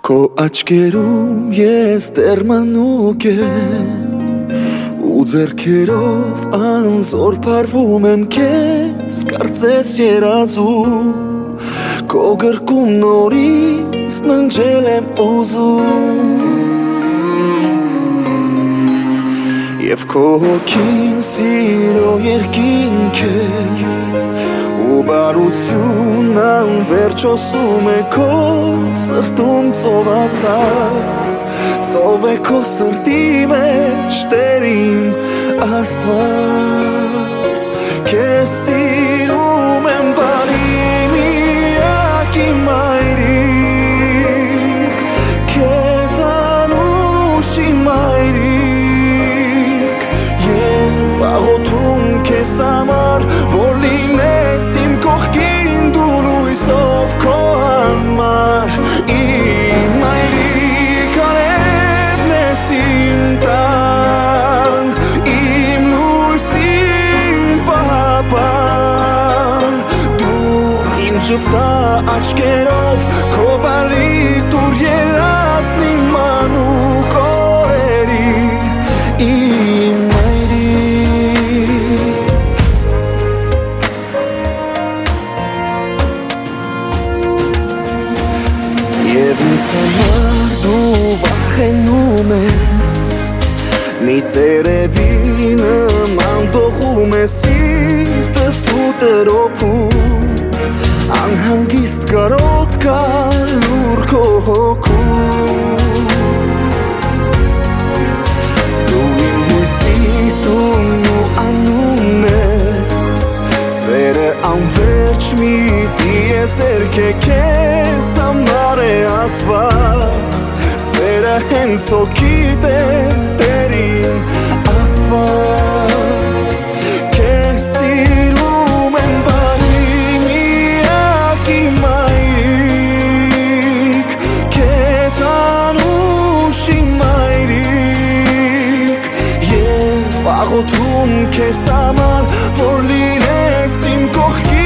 Քո աչքերում ես դերմանուկ եմ ու ձեռքերով անզոր փարվում եմ քեզ կարծես երազու Քո գրկում նորից ննջել եմ ուզում Եվ քո հոգին սիրո երկինք է ու բարություն անվերջ հոսում է քո սրտում ծովածած Ծով է քո սրտի մեջ Տերին Աստված Քեզ սիրում եմ բարի միակ իմ մայրիկ Քեզ անուշ իմ մայրիկ Եվ աղոթում քեզ համար որ լինես իմ կողքին դու լույսով քո համար Իմ մայրիկ արևն ես իմ տան Իմ լույս իմ պահապան Դու իմ ժպտա աչքերով քո բարի տուր երազն իմ մանուկ օրերի Իմ Եվ ինձ համար դու վախենում ես Մի տերևի նման դողում ես սիրտը դու տրոփում Անհանգիստ կարոտ կա լուր քո հոգում Դու իմ հույսիտուն ու անուն ես Սերը անվերջ մի դիեզերք է քեզ համար է ասված Սերը հենց հոգիտ է Տերին Աստված Քեզ սիրում եմ բարի միակ իմ մայրիկ Քեզ անուշ իմ մայրիկ Եվ աղոթում քեզ համար որ լինես իմ կողքին